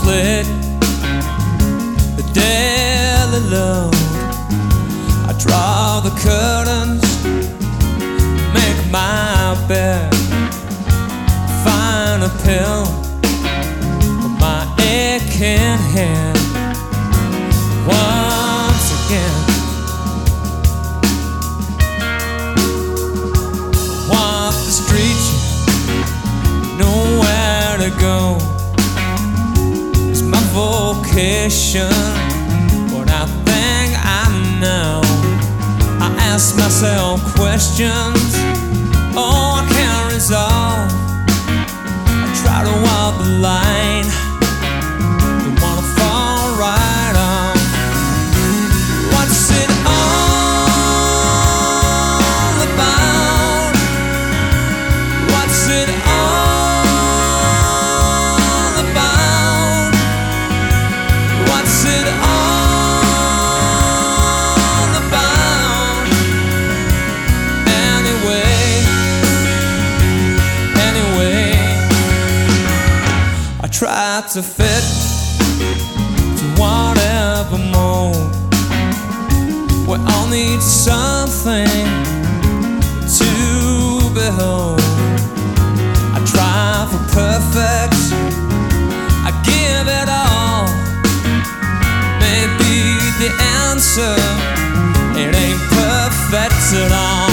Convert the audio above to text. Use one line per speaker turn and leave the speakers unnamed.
split the daily load. I draw the curtains, make my bed, find a pill for my aching head. Once again, walk the streets, nowhere to go. It's my vocation, but I think I know. I ask myself questions, oh, I can't resolve. I try to walk the line, don't wanna fall right on. What's it all about? What's it all about? What's it all about? Anyway, I try to fit to whatever mold. We all need something to behold. I try for perfect, I give it all. Maybe the answer, it ain't perfect at all.